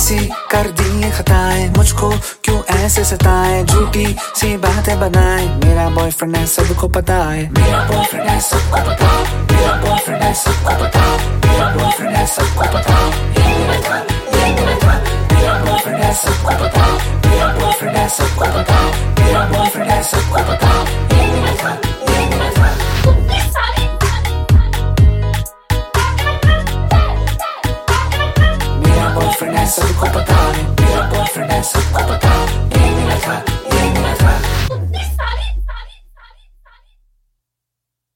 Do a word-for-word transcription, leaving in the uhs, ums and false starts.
सी कर दी खताएं, मुझको क्यों ऐसे सताए, झूठी सी बातें बनाए। मेरा बॉयफ्रेंड है सबको पता है, मेरा बॉयफ्रेंड है सबको पता है, मेरा बॉयफ्रेंड है सबको पता है, मेरा बॉयफ्रेंड है सब